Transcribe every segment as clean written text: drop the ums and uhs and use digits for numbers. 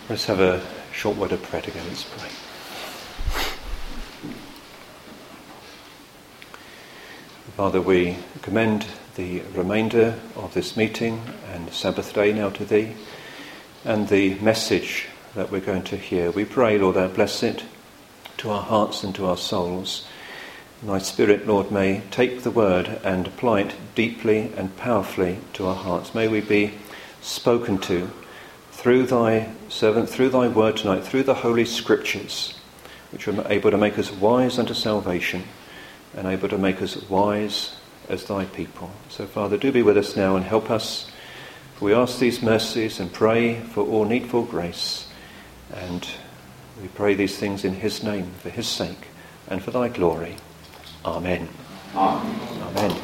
Let's have a short word of prayer together. Let's pray. Father, we commend the remainder of this meeting and Sabbath day now to Thee, and the message that we're going to hear. We pray, Lord, thou bless it to our hearts and to our souls. And Thy Spirit, Lord, may take the word and apply it deeply and powerfully to our hearts. May we be spoken to through Thy servant, through Thy word tonight, through the Holy Scriptures, which are able to make us wise unto salvation and able to make us wise as Thy people. So, Father, do be with us now and help us. For we ask these mercies and pray for all needful grace. And we pray these things in His name, for His sake, and for Thy glory. Amen. Amen. Amen.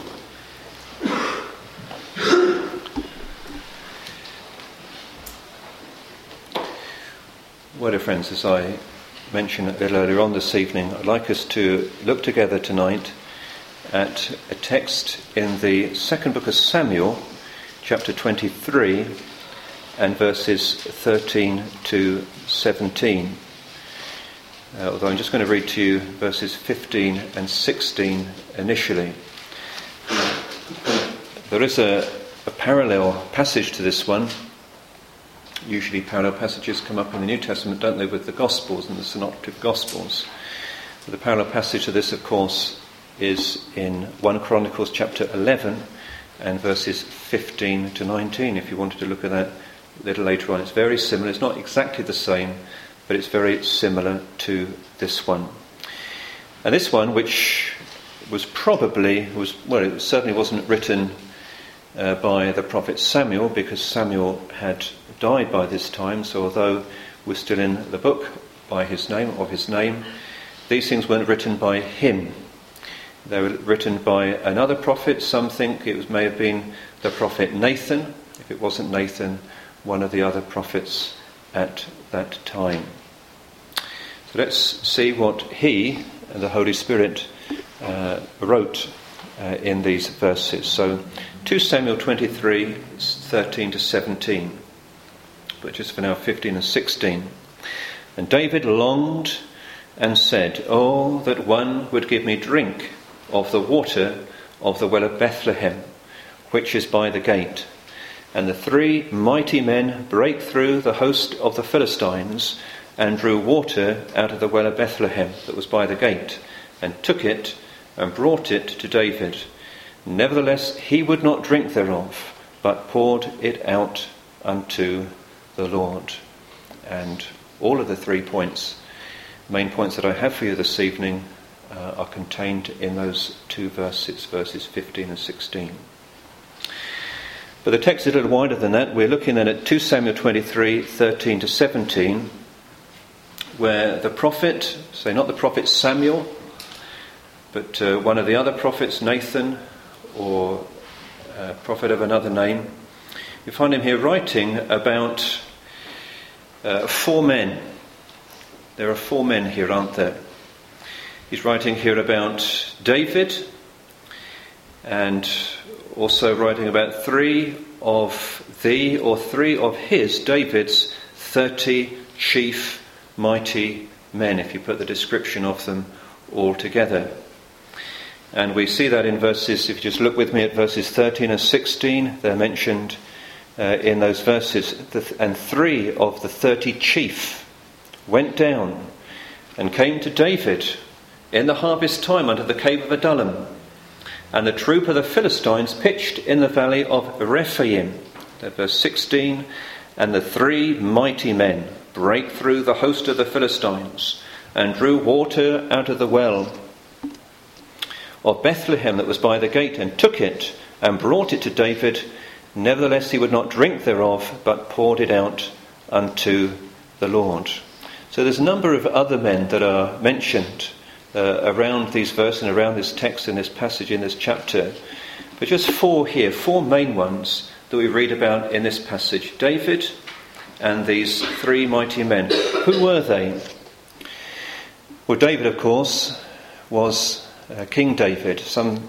Well, dear friends, as I mentioned a little earlier on this evening, I'd like us to look together tonight at a text in the second book of Samuel, chapter 23, and verses 13 to 17. Although I'm just going to read to you verses 15 and 16 initially. There is a parallel passage to this one. Usually parallel passages come up in the New Testament, don't they, with the Gospels and the Synoptic Gospels. But the parallel passage to this, of course, is in 1 Chronicles chapter 11 and verses 15 to 19, if you wanted to look at that a little later on. It's very similar. It's not exactly the same, but it's very similar to this one. And this one, which was it certainly wasn't written by the prophet Samuel, because Samuel had died by this time, so although we're still in the book by his name, these things weren't written by him. They were written by another prophet. Some think it may have been the prophet Nathan. If it wasn't Nathan, one of the other prophets at that time. So let's see what he and the Holy Spirit wrote in these verses. So 2 Samuel 23, 13 to 17. But just for now, 15 and 16. And David longed and said, "Oh, that one would give me drink of the water of the well of Bethlehem, which is by the gate." And the three mighty men brake through the host of the Philistines and drew water out of the well of Bethlehem that was by the gate, and took it and brought it to David. Nevertheless, he would not drink thereof, but poured it out unto the Lord. And all of the 3 main points that I have for you this evening are contained in those two verses 15 and 16. But the text is a little wider than that. We're looking then at 2 Samuel 23, 13 to 17, where the prophet, say not the prophet Samuel, but one of the other prophets, Nathan, or a prophet of another name, you find him here writing about 4 men. There are 4 men here, aren't there? He's writing here about David, and also writing about 3 of David's 30 chief mighty men, if you put the description of them all together. And we see that in verses, if you just look with me at verses 13 and 16, they're mentioned in those verses. And 3 of the 30 chief went down and came to David in the harvest time unto the cave of Adullam. And the troop of the Philistines pitched in the valley of Rephaim. Verse 16, and the 3 mighty men brake through the host of the Philistines and drew water out of the well of Bethlehem that was by the gate, and took it and brought it to David. Nevertheless, he would not drink thereof, but poured it out unto the Lord. So there's a number of other men that are mentioned around these verses and around this text in this passage, in this chapter. But just 4 here, 4 main ones that we read about in this passage. David and these 3 mighty men. Who were they? Well, David, of course, was King David. Some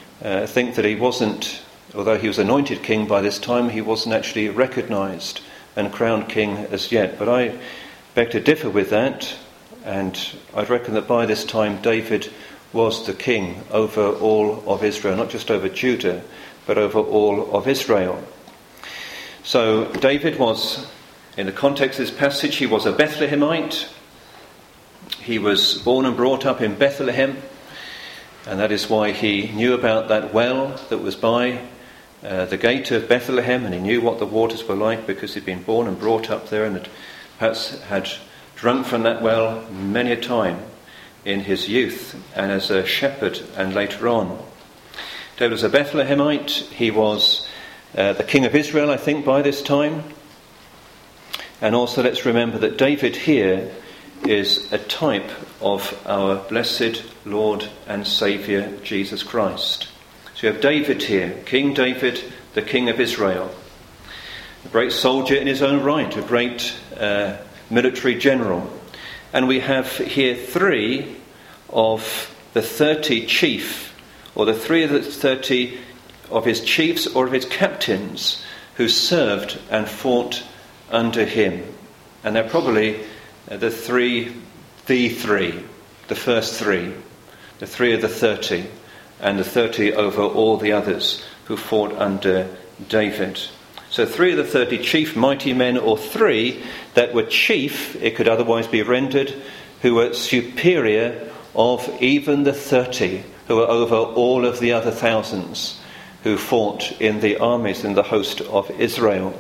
think that he wasn't, although he was anointed king by this time, he wasn't actually recognised and crowned king as yet. But I beg to differ with that, and I'd reckon that by this time David was the king over all of Israel, not just over Judah, but over all of Israel. So David was, in the context of this passage, he was a Bethlehemite. He was born and brought up in Bethlehem, and that is why he knew about that well that was by the gate of Bethlehem, and he knew what the waters were like because he'd been born and brought up there and perhaps had drunk from that well many a time in his youth and as a shepherd and later on. David was a Bethlehemite. He was the king of Israel, I think, by this time. And also let's remember that David here is a type of our blessed Lord and Saviour Jesus Christ. So you have David here, King David, the King of Israel, a great soldier in his own right, a great military general. And we have here 3 of the 30 chief, or the 3 of the 30 of his chiefs or of his captains who served and fought under him. And they're probably the first 3, the 3 of the 30, and the 30 over all the others who fought under David. So 3 of the 30 chief mighty men, or 3 that were chief, it could otherwise be rendered, who were superior of even the 30, who were over all of the other thousands who fought in the armies in the host of Israel.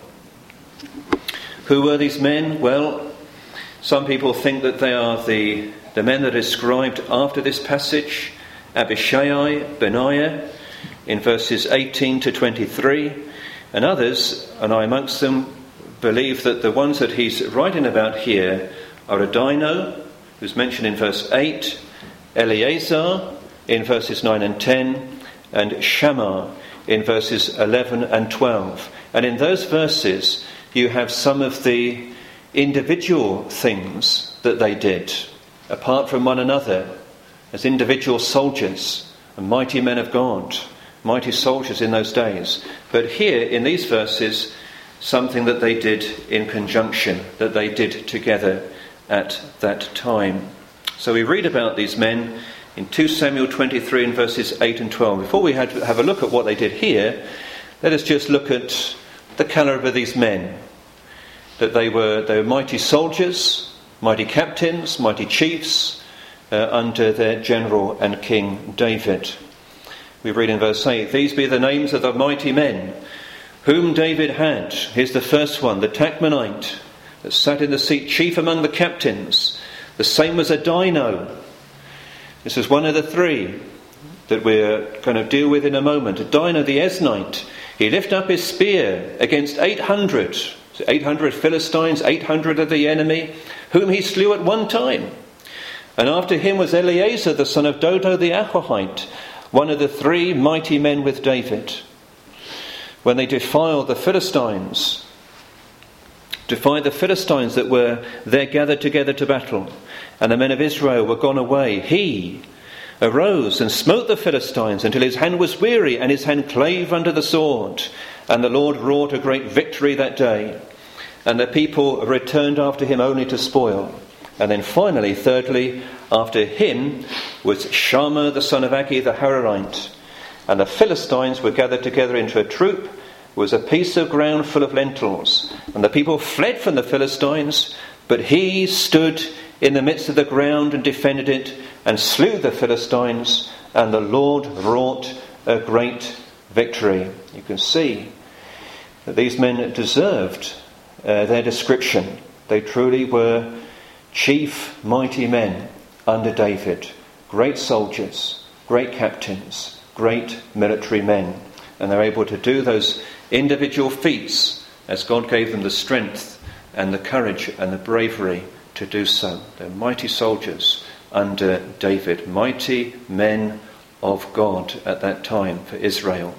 Who were these men? Well, some people think that they are the men that are described after this passage, Abishai, Benaiah, in verses 18 to 23, and others, and I amongst them, believe that the ones that he's writing about here are Adino, who's mentioned in verse 8, Eleazar in verses 9 and 10, and Shammah in verses 11 and 12. And in those verses you have some of the individual things that they did, apart from one another, as individual soldiers and mighty men of God, mighty soldiers in those days. But here in these verses, something that they did in conjunction, that they did together at that time. So we read about these men in 2 Samuel 23 and verses 8 and 12. Before we have a look at what they did here, let us just look at the calibre of these men. That they were mighty soldiers, mighty captains, mighty chiefs under their general and King David. We read in verse 8, "These be the names of the mighty men whom David had." Here's the first one, the Tachmonite, that sat in the seat chief among the captains. The same was Adino. This is one of the 3 that we're going to deal with in a moment. Adino the Eznite. He lifted up his spear against 800. So 800 Philistines, 800 of the enemy, whom he slew at one time. And after him was Eleazar, the son of Dodo the Ahohite, one of the 3 mighty men with David. When they defied the Philistines that were there gathered together to battle, and the men of Israel were gone away, he arose and smote the Philistines until his hand was weary and his hand clave under the sword. And the Lord wrought a great victory that day. And the people returned after him only to spoil. And then finally, thirdly, after him was Shammah the son of Agi the Hararite. And the Philistines were gathered together into a troop. It was a piece of ground full of lentils. And the people fled from the Philistines, but he stood in the midst of the ground and defended it and slew the Philistines. And the Lord wrought a great victory. You can see that these men deserved their description. They truly were chief mighty men under David, great soldiers, great captains, great military men, and they're able to do those individual feats as God gave them the strength and the courage and the bravery to do so. They're mighty soldiers under David, mighty men of God at that time for Israel.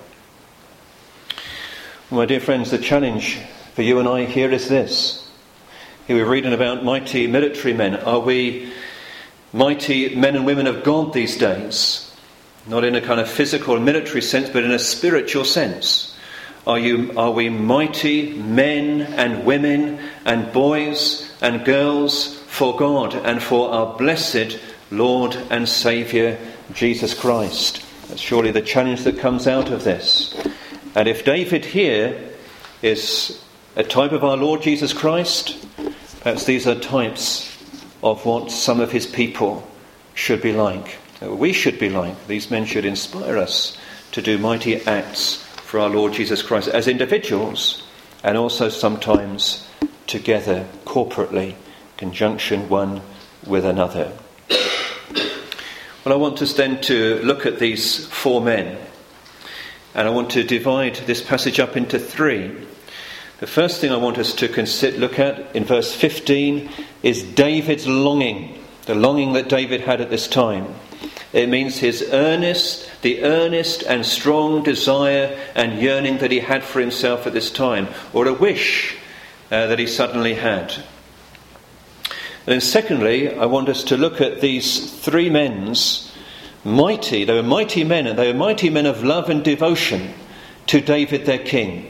My dear friends, the challenge for you and I here is this. Here we're reading about mighty military men. Are we mighty men and women of God these days? Not in a kind of physical and military sense, but in a spiritual sense. Are we mighty men and women and boys and girls for God and for our blessed Lord and Saviour, Jesus Christ? That's surely the challenge that comes out of this. And if David here is a type of our Lord Jesus Christ, perhaps these are types of what some of his people should be like. We should be like. These men should inspire us to do mighty acts for our Lord Jesus Christ as individuals, and also sometimes together, corporately, conjunction one with another. Well, I want us then to look at these four men, and I want to divide this passage up into three. The first thing I want us to look at in verse 15 is David's longing, the longing that David had at this time. It means the earnest and strong desire and yearning that he had for himself at this time, or a wish that he suddenly had. And then secondly, I want us to look at these three men's they were mighty men, and they were mighty men of love and devotion to David their king.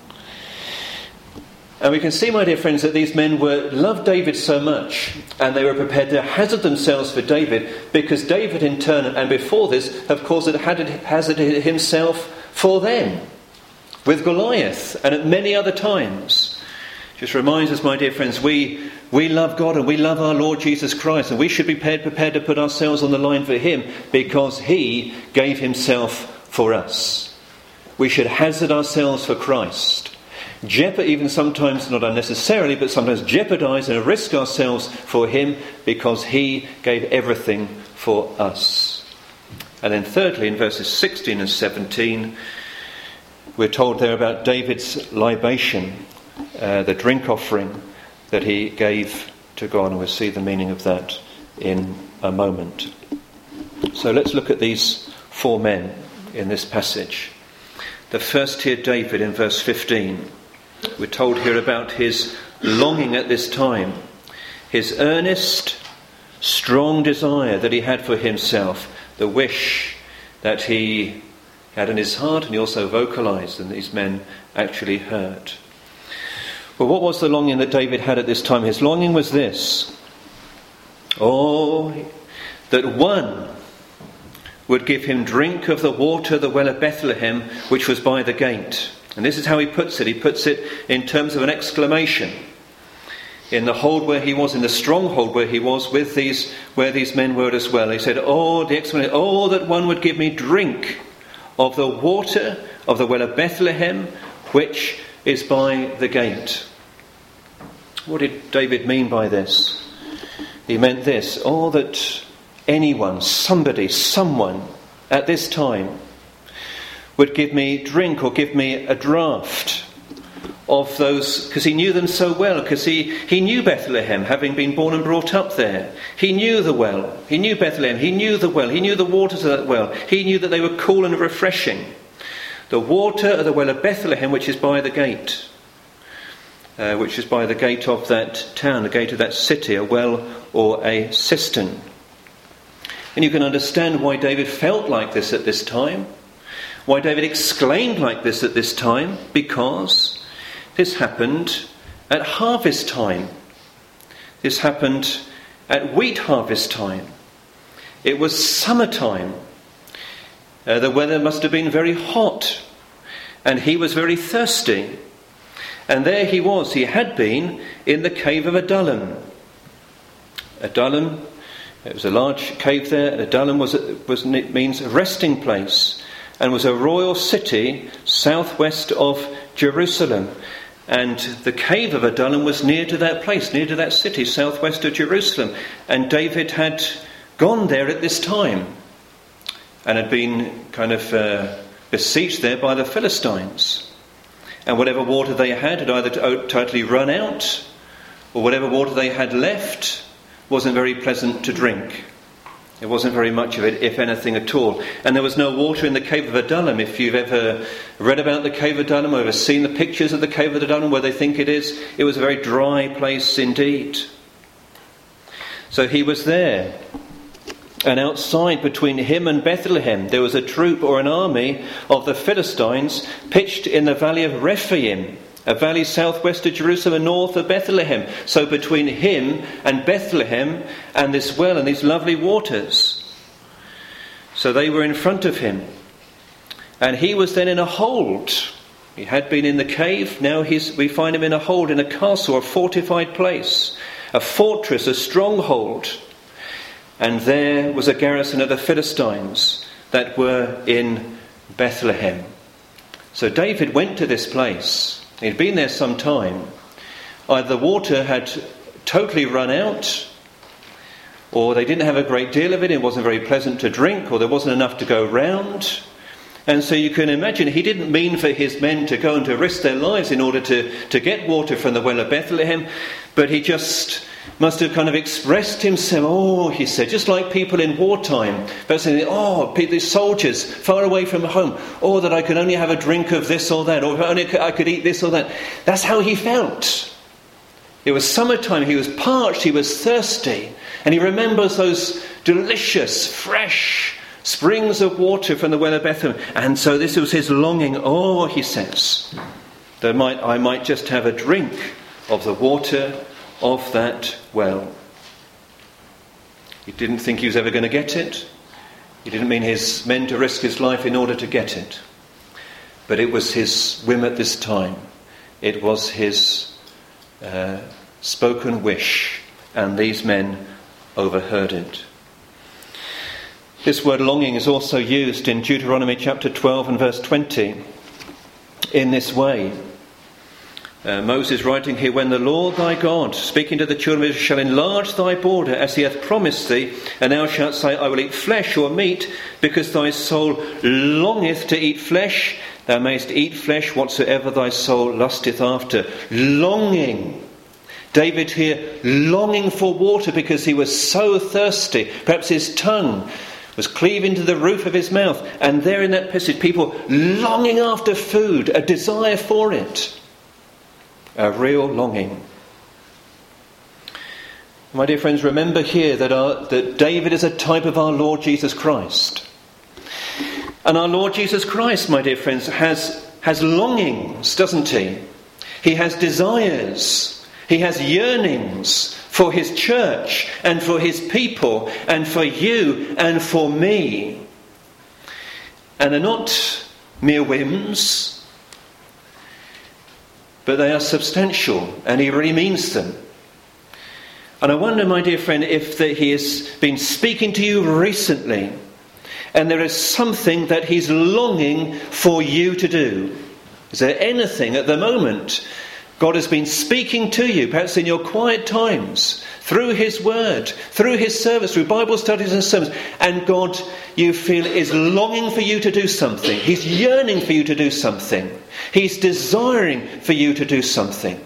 And we can see, my dear friends, that these men loved David so much, and they were prepared to hazard themselves for David, because David in turn, and before this, of course, had hazarded himself for them, with Goliath, and at many other times. Just reminds us, my dear friends, we love God and we love our Lord Jesus Christ, and we should be prepared to put ourselves on the line for him, because he gave himself for us. We should hazard ourselves for Christ. Even sometimes, not unnecessarily, but sometimes jeopardize and risk ourselves for him, because he gave everything for us. And then thirdly, in verses 16 and 17, we're told there about David's libation, the drink offering that he gave to God, and we'll see the meaning of that in a moment. So let's look at these four men in this passage. The first here, David, in verse 15. We're told here about his longing at this time, his earnest, strong desire that he had for himself, the wish that he had in his heart, and he also vocalized, and these men actually heard. Well, what was the longing that David had at this time? His longing was this: that one would give him drink of the water of the well of Bethlehem, which was by the gate. And this is how he puts it. He puts it in terms of an exclamation. In the hold where he was, in the stronghold where he was, where these men were as well. He said, the exclamation, that one would give me drink of the water of the well of Bethlehem, which is by the gate. What did David mean by this? He meant this: that anyone, someone at this time would give me drink, or give me a draught of those, because he knew them so well, because he knew Bethlehem, having been born and brought up there. He knew the well, he knew Bethlehem, he knew the well, he knew the waters of that well, he knew that they were cool and refreshing. The water of the well of Bethlehem, which is by the gate, which is by the gate of that town, the gate of that city, a well or a cistern. And you can understand why David felt like this at this time, why David exclaimed like this at this time, because this happened at harvest time. This happened at wheat harvest time. It was summertime. The weather must have been very hot, and he was very thirsty. And there he was. He had been in the cave of Adullam. Adullam, it was a large cave there, and Adullam means a resting place, and was a royal city southwest of Jerusalem. And the cave of Adullam was near to that place, near to that city, southwest of Jerusalem. And David had gone there at this time, and had been kind of besieged there by the Philistines. And whatever water they had either totally run out, or whatever water they had left wasn't very pleasant to drink. There wasn't very much of it, if anything at all. And there was no water in the cave of Adullam. If you've ever read about the cave of Adullam, or ever seen the pictures of the cave of Adullam where they think it was a very dry place indeed. So he was there. And outside, between him and Bethlehem, there was a troop or an army of the Philistines pitched in the valley of Rephaim, a valley southwest of Jerusalem and north of Bethlehem. So between him and Bethlehem and this well and these lovely waters. So they were in front of him. And he was then in a hold. He had been in the cave. Now we find him in a hold, in a castle, a fortified place, a fortress, a stronghold. And there was a garrison of the Philistines that were in Bethlehem. So David went to this place. He'd been there some time. Either the water had totally run out, or they didn't have a great deal of it. It wasn't very pleasant to drink, or there wasn't enough to go round. And so you can imagine he didn't mean for his men to go and to risk their lives in order to get water from the well of Bethlehem, but he just must have kind of expressed himself, he said, just like people in wartime, but saying, these soldiers far away from home, that I could only have a drink of this or that, or only I could eat this or that. That's how he felt. It was summertime, he was parched, he was thirsty, and he remembers those delicious, fresh springs of water from the well of Bethlehem. And so this was his longing, he says, that I might just have a drink of the water of that well. He didn't think he was ever going to get it. He didn't mean his men to risk his life in order to get it. But it was his whim at this time. It was his spoken wish, and these men overheard it. This word longing is also used in Deuteronomy chapter 12 and verse 20 in this way. Moses writing here, when the Lord thy God, speaking to the children of Israel, shall enlarge thy border as he hath promised thee, and thou shalt say, I will eat flesh or meat, because thy soul longeth to eat flesh, thou mayest eat flesh whatsoever thy soul lusteth after. Longing. David here longing for water because he was so thirsty. Perhaps his tongue was cleaving to the roof of his mouth. And there in that passage, people longing after food, a desire for it. A real longing. My dear friends, remember here that David is a type of our Lord Jesus Christ. And our Lord Jesus Christ, my dear friends, has longings, doesn't he? He has desires. He has yearnings for his church and for his people and for you and for me. And they're not mere whims, but they are substantial, and he really means them. And I wonder, my dear friend, if he has been speaking to you recently, and there is something that he's longing for you to do. Is there anything at the moment God has been speaking to you, perhaps in your quiet times, through his word, through his service, through Bible studies and sermons, and God, you feel, is longing for you to do something. He's yearning for you to do something. He's desiring for you to do something.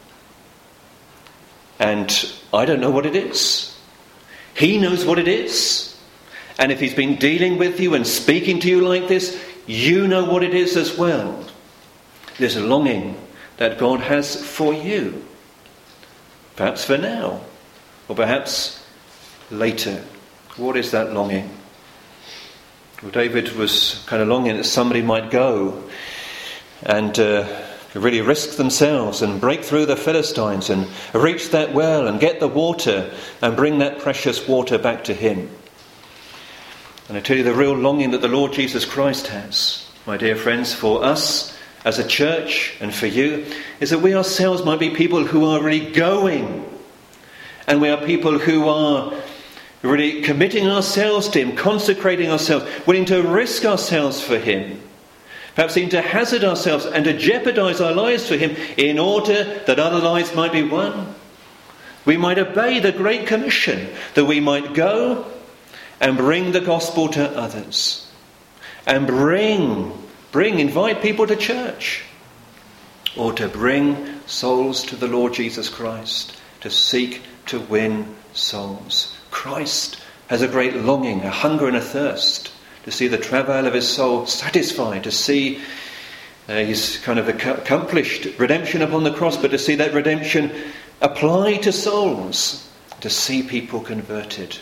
And I don't know what it is. He knows what it is. And if he's been dealing with you and speaking to you like this, you know what it is as well. There's a longing that God has for you. Perhaps for now, or perhaps later. What is that longing? Well, David was kind of longing that somebody might go and really risk themselves and break through the Philistines and reach that well and get the water and bring that precious water back to him. And I tell you, the real longing that the Lord Jesus Christ has, my dear friends, for us as a church and for you, is that we ourselves might be people who are really going. And we are people who are really committing ourselves to him, consecrating ourselves, willing to risk ourselves for him. Perhaps even to hazard ourselves and to jeopardize our lives for him in order that other lives might be won. We might obey the Great Commission, that we might go and bring the gospel to others. And invite people to church. Or to bring souls to the Lord Jesus Christ. To seek to win souls. Christ has a great longing, a hunger and a thirst to see the travail of his soul satisfied, to see his kind of accomplished redemption upon the cross, but to see that redemption apply to souls, to see people converted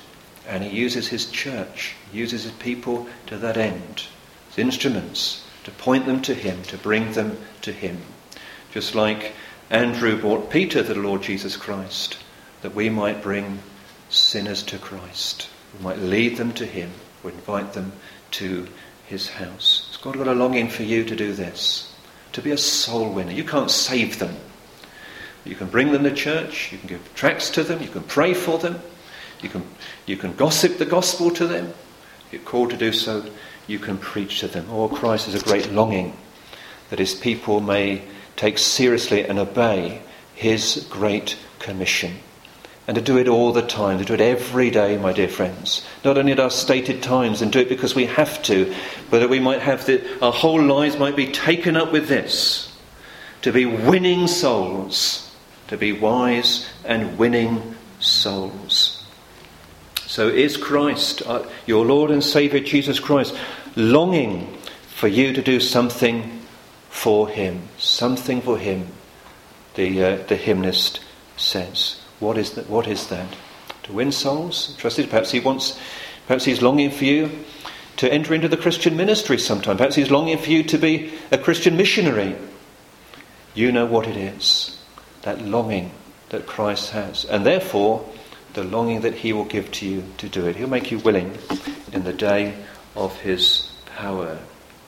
And he uses his church, he uses his people to that end, as instruments to point them to him, to bring them to him. Just like Andrew brought Peter to the Lord Jesus Christ, that we might bring sinners to Christ. We might lead them to him, or invite them to his house. Has God got a longing for you to do this? To be a soul winner. You can't save them. You can bring them to church, you can give tracts to them, you can pray for them, you can gossip the gospel to them. If you're called to do so, you can preach to them. Oh, Christ has a great longing that his people may take seriously and obey his great commission. And to do it all the time, to do it every day, my dear friends. Not only at our stated times, and do it because we have to, but that we might have our whole lives might be taken up with this. To be winning souls. To be wise and winning souls. So is Christ, your Lord and Saviour Jesus Christ, longing for you to do something for him? Something for him, the hymnist says. What is that? To win souls? Trusted. Perhaps he's longing for you to enter into the Christian ministry sometime. Perhaps he's longing for you to be a Christian missionary. You know what it is. That longing that Christ has. And therefore, the longing that he will give to you to do it. He'll make you willing in the day of his power.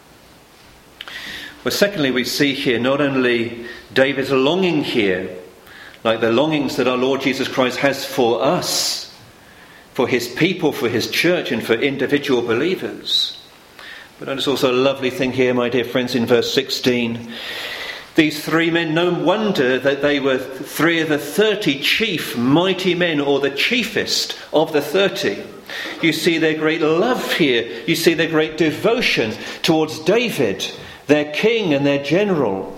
Well, secondly, we see here not only David's longing here, like the longings that our Lord Jesus Christ has for us, for his people, for his church, and for individual believers. But notice also a lovely thing here, my dear friends, in verse 16. These three men, no wonder that they were 3 of the 30 chief mighty men, or the chiefest of the 30. You see their great love here. You see their great devotion towards David, their king and their general.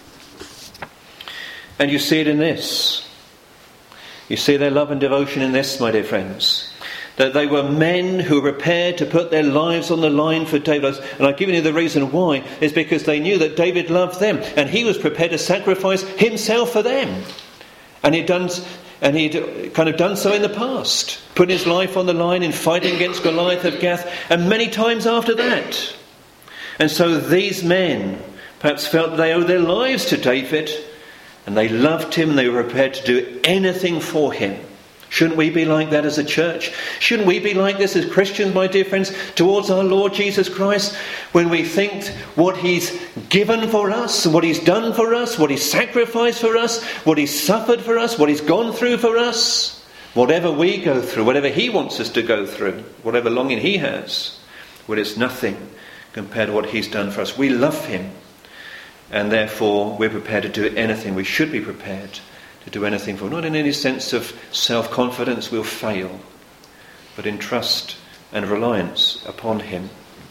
And you see it in this. You see their love and devotion in this, my dear friends. That they were men who were prepared to put their lives on the line for David. And I've given you the reason why. Is because they knew that David loved them. And he was prepared to sacrifice himself for them. And he'd kind of done so in the past. Put his life on the line in fighting against Goliath of Gath. And many times after that. And so these men perhaps felt they owed their lives to David. And they loved him and they were prepared to do anything for him. Shouldn't we be like that as a church? Shouldn't we be like this as Christians, my dear friends, towards our Lord Jesus Christ? When we think what he's given for us, what he's done for us, what he's sacrificed for us, what he's suffered for us, what he's gone through for us, whatever we go through, whatever he wants us to go through, whatever longing he has, well, it's nothing compared to what he's done for us. We love him. And therefore, we're prepared to do anything. We should be prepared to do anything for. Not in any sense of self-confidence we'll fail, but in trust and reliance upon him.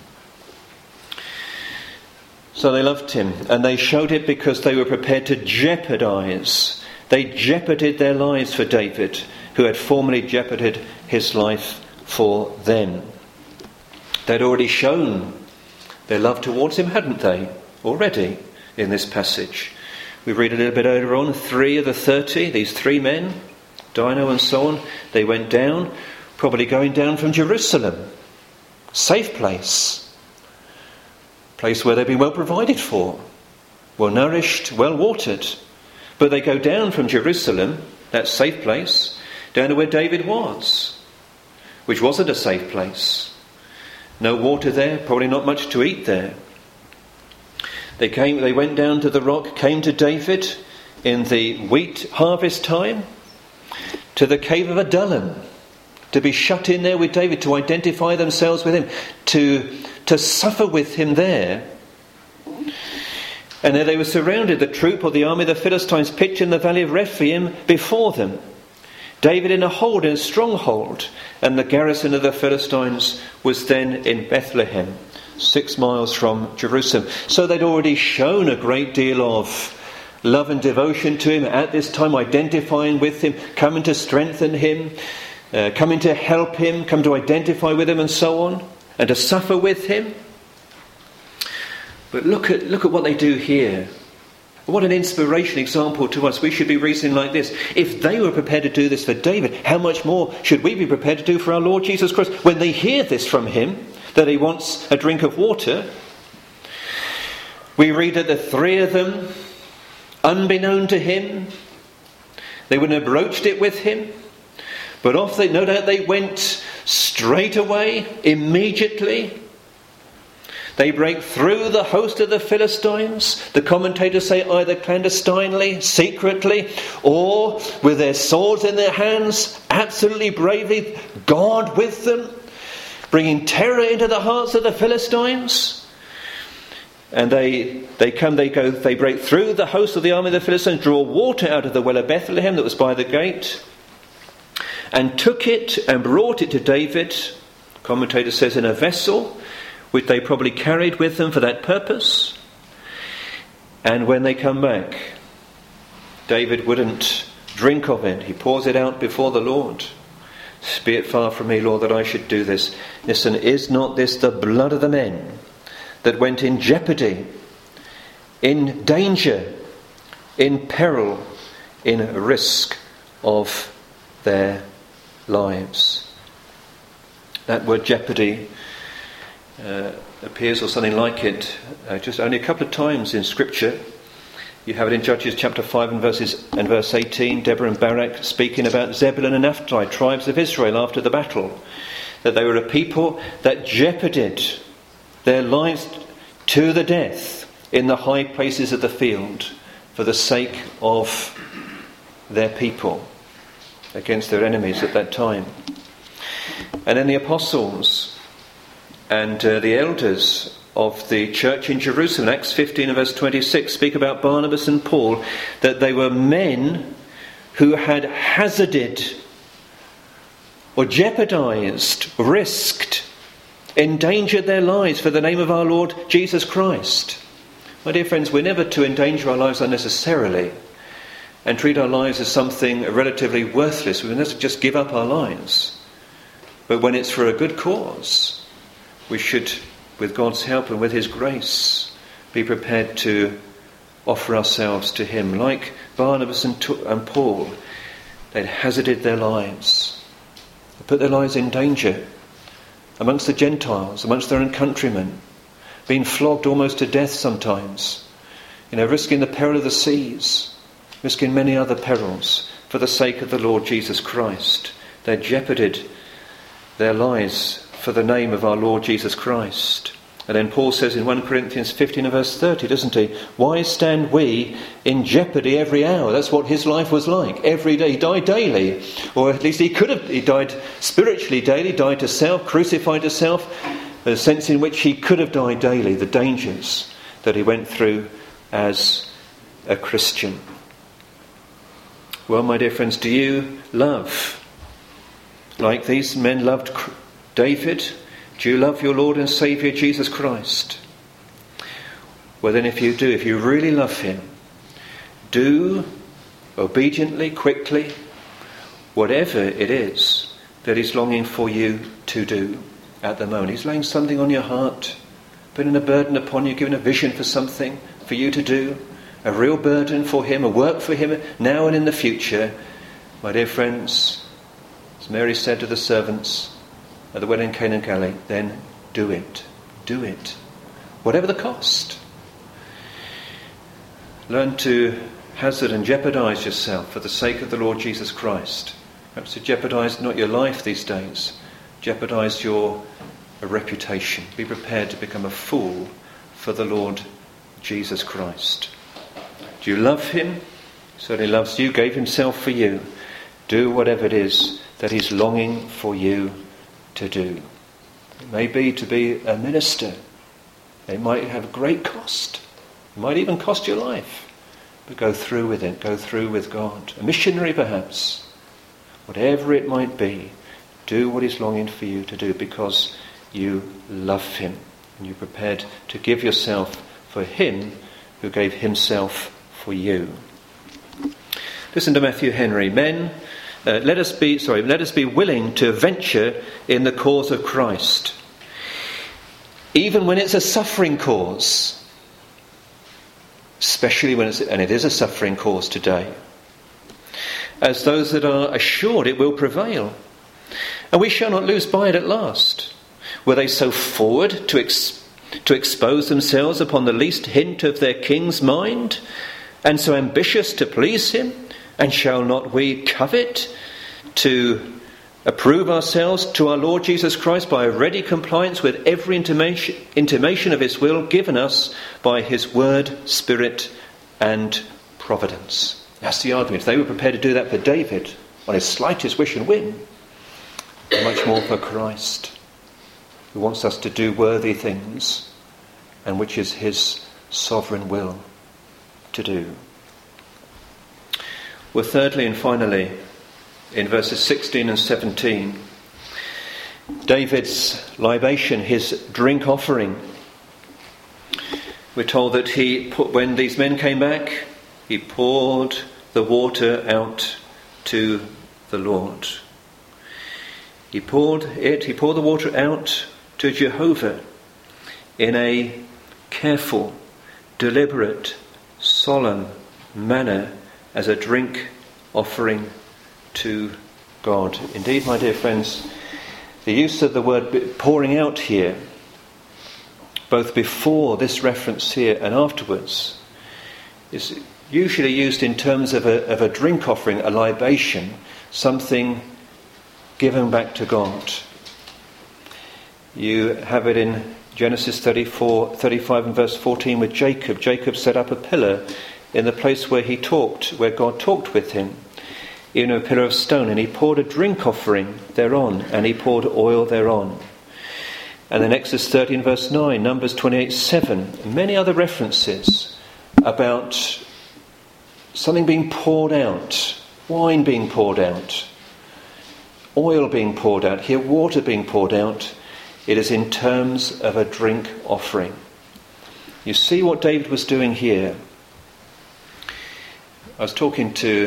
So they loved him, and they showed it because they were prepared to jeopardize. They jeoparded their lives for David, who had formerly jeoparded his life for them. They'd already shown their love towards him, hadn't they? Already. In this passage. We read a little bit earlier on, 3 of the 30, these 3 men, Dino and so on, they went down, probably going down from Jerusalem. Safe place. Place where they've been well provided for. Well nourished, well watered. But they go down from Jerusalem, that safe place, down to where David was, which wasn't a safe place. No water there, probably not much to eat there. They went down to the rock, came to David in the wheat harvest time, to the cave of Adullam, to be shut in there with David, to identify themselves with him, to suffer with him there. And there they were surrounded, the troop or the army of the Philistines pitched in the valley of Rephaim before them. David in a stronghold, and the garrison of the Philistines was then in Bethlehem, 6 miles from Jerusalem. So they'd already shown a great deal of love and devotion to him at this time, identifying with him, coming to strengthen him, coming to help him, come to identify with him and so on, and to suffer with him. But look at what they do here. What an inspirational example to us. We should be reasoning like this. If they were prepared to do this for David, how much more should we be prepared to do for our Lord Jesus Christ? When they hear this from him, that he wants a drink of water, we read that the three of them, unbeknown to him, they wouldn't have broached it with him, but off they, no doubt they went straight away, immediately. They break through the host of the Philistines. The commentators say either clandestinely, secretly, or with their swords in their hands, absolutely bravely, God with them, bringing terror into the hearts of the Philistines. And they break through the host of the army of the Philistines, draw water out of the well of Bethlehem that was by the gate, and took it and brought it to David. Commentator says in a vessel, which they probably carried with them for that purpose. And when they come back, David wouldn't drink of it. He pours it out before the Lord. Be it far from me, Lord, that I should do this. Listen, is not this the blood of the men that went in jeopardy, in danger, in peril, in risk of their lives? That word jeopardy appears, or something like it, just only a couple of times in Scripture. You have it in Judges chapter 5 and verse 18, Deborah and Barak speaking about Zebulun and Naphtali, tribes of Israel after the battle, that they were a people that jeoparded their lives to the death in the high places of the field for the sake of their people against their enemies at that time. And then the apostles and the elders of the church in Jerusalem, Acts 15 and verse 26, speak about Barnabas and Paul, that they were men who had hazarded or jeopardized, risked, endangered their lives for the name of our Lord Jesus Christ. My dear friends, we're never to endanger our lives unnecessarily and treat our lives as something relatively worthless. We're not to just give up our lives. But when it's for a good cause, we should, with God's help and with his grace, be prepared to offer ourselves to him. Like Barnabas and Paul, they'd hazarded their lives. They put their lives in danger amongst the Gentiles, amongst their own countrymen, being flogged almost to death sometimes, risking the peril of the seas, risking many other perils for the sake of the Lord Jesus Christ. They jeoparded their lives for the name of our Lord Jesus Christ. And then Paul says in 1 Corinthians 15 and verse 30, doesn't he? Why stand we in jeopardy every hour? That's what his life was like. Every day. He died daily. Or at least he died spiritually daily, died to self, crucified to self. A sense in which he could have died daily. The dangers that he went through as a Christian. Well, my dear friends, do you love like these men loved David? Do you love your Lord and Saviour Jesus Christ? Well then, if you do, if you really love him, do obediently, quickly, whatever it is that he's longing for you to do at the moment. He's laying something on your heart, putting a burden upon you, giving a vision for something for you to do, a real burden for him, a work for him now and in the future. My dear friends, as Mary said to the servants at the wedding in Cana and Galilee, then do it. Do it. Whatever the cost. Learn to hazard and jeopardize yourself for the sake of the Lord Jesus Christ. Perhaps to jeopardize not your life these days, jeopardize your reputation. Be prepared to become a fool for the Lord Jesus Christ. Do you love him? He certainly loves you, gave himself for you. Do whatever it is that he's longing for you to do. It may be to be a minister. It might have great cost. It might even cost your life. But go through with it. Go through with God. A missionary perhaps. Whatever it might be, do what he's longing for you to do because you love him. And you're prepared to give yourself for him who gave himself for you. Listen to Matthew Henry. Men, let us be willing to venture in the cause of Christ, even when it's a suffering cause. especially when it is a suffering cause today, as those that are assured it will prevail. And we shall not lose by it at last. Were they so forward to expose themselves upon the least hint of their king's mind, and so ambitious to please him? And shall not we covet to approve ourselves to our Lord Jesus Christ by a ready compliance with every intimation of his will given us by his word, spirit and providence? That's the argument. If they were prepared to do that for David on his slightest wish and whim, much more for Christ, who wants us to do worthy things, and which is his sovereign will to do. Well, thirdly and finally, in verses 16 and 17, David's libation, his drink offering. We're told that when these men came back, he poured the water out to the Lord. He poured the water out to Jehovah in a careful, deliberate, solemn manner as a drink offering to God. Indeed, my dear friends, the use of the word pouring out here, both before this reference here and afterwards, is usually used in terms of a drink offering, a libation, something given back to God. You have it in Genesis 35 and verse 14 with Jacob. Jacob set up a pillar in the place where God talked with him, in a pillar of stone, and he poured a drink offering thereon, and he poured oil thereon. And then Exodus 30 and verse 9, Numbers 28:7, many other references about something being poured out, wine being poured out, oil being poured out, here water being poured out. It is in terms of a drink offering. You see what David was doing here. I was talking to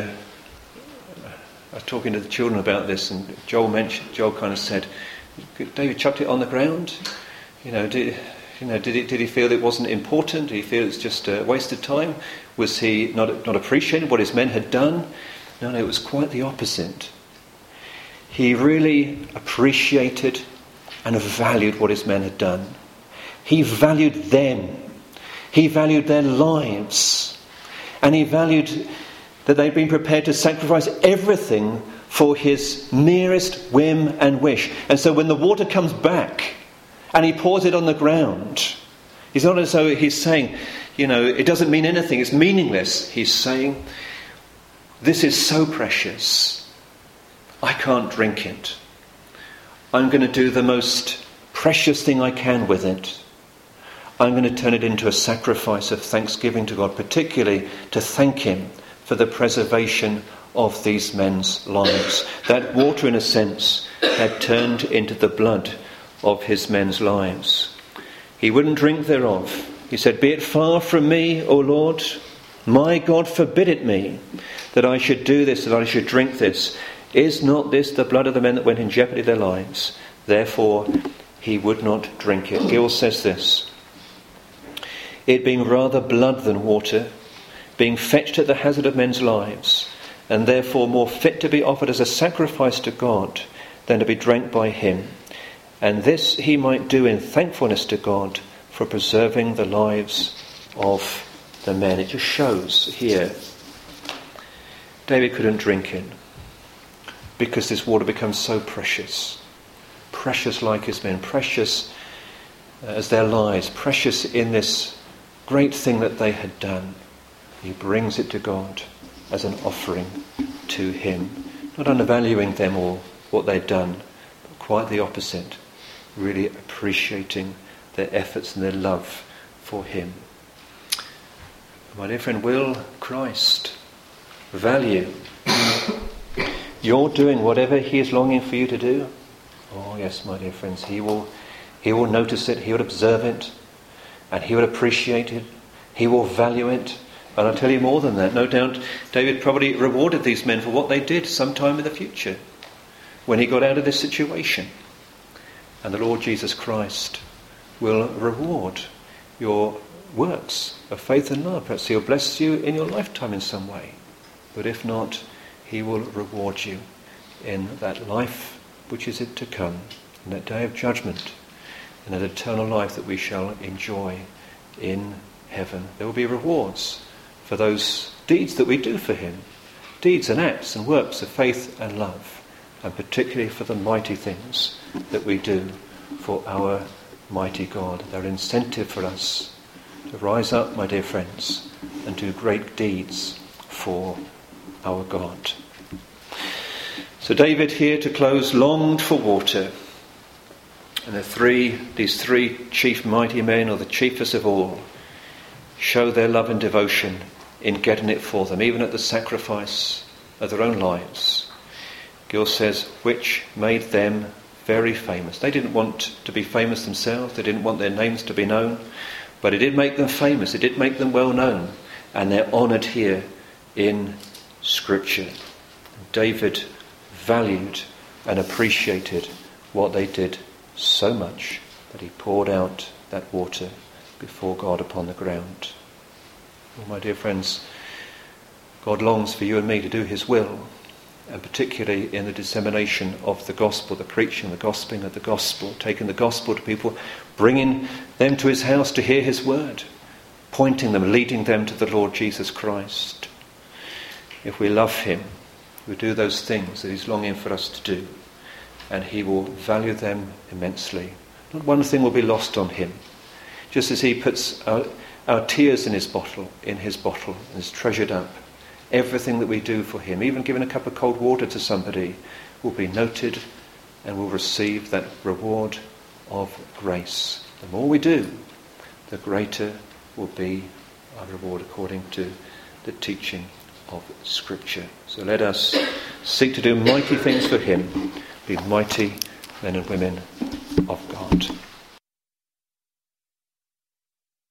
the children about this, and Joel kind of said, David chucked it on the ground. Did he feel it wasn't important? Did he feel it's just a waste of time? Was he not appreciating what his men had done? No, it was quite the opposite. He really appreciated and valued what his men had done. He valued them. He valued their lives. And he valued that they'd been prepared to sacrifice everything for his merest whim and wish. And so when the water comes back and he pours it on the ground, it's not as though he's saying, it doesn't mean anything, it's meaningless. He's saying, this is so precious, I can't drink it. I'm going to do the most precious thing I can with it. I'm going to turn it into a sacrifice of thanksgiving to God, particularly to thank him for the preservation of these men's lives. That water, in a sense, had turned into the blood of his men's lives. He wouldn't drink thereof. He said, be it far from me, O Lord, my God, forbid it me, that I should do this, that I should drink this. Is not this the blood of the men that went in jeopardy of their lives? Therefore, he would not drink it. Gill says this, it being rather blood than water, being fetched at the hazard of men's lives, and therefore more fit to be offered as a sacrifice to God than to be drank by him. And this he might do in thankfulness to God for preserving the lives of the men. It just shows here David couldn't drink it because this water becomes so precious. Precious like his men, precious as their lives, precious in this great thing that they had done. He brings it to God as an offering to him, not undervaluing them or what they'd done, but quite the opposite, really appreciating their efforts and their love for him. My dear friend, will Christ value your doing whatever he is longing for you to do? Oh yes, my dear friends, he will notice it, he will observe it, and he will appreciate it, he will value it. And I'll tell you more than that. No doubt David probably rewarded these men for what they did sometime in the future when he got out of this situation. And the Lord Jesus Christ will reward your works of faith and love. Perhaps he'll bless you in your lifetime in some way. But if not, he will reward you in that life which is to come, in that day of judgment, in that eternal life that we shall enjoy in heaven. There will be rewards for those deeds that we do for him, deeds and acts and works of faith and love, and particularly for the mighty things that we do for our mighty God. They're an incentive for us to rise up, my dear friends, and do great deeds for our God. So David, here to close, longed for water. And these three chief mighty men, or the chiefest of all, show their love and devotion in getting it for them, even at the sacrifice of their own lives. Gill says, which made them very famous. They didn't want to be famous themselves. They didn't want their names to be known. But it did make them famous. It did make them well known. And they're honoured here in Scripture. David valued and appreciated what they did so much that he poured out that water before God upon the ground. Well, my dear friends, God longs for you and me to do his will, and particularly in the dissemination of the gospel, the preaching, the gospeling of the gospel, taking the gospel to people, bringing them to his house to hear his word, pointing them, leading them to the Lord Jesus Christ. If we love him, we do those things that he's longing for us to do, and he will value them immensely. Not one thing will be lost on him. Just as he puts our tears in his bottle, and is treasured up, everything that we do for him, even giving a cup of cold water to somebody, will be noted and will receive that reward of grace. The more we do, the greater will be our reward according to the teaching of Scripture. So let us seek to do mighty things for him, be mighty men and women of God.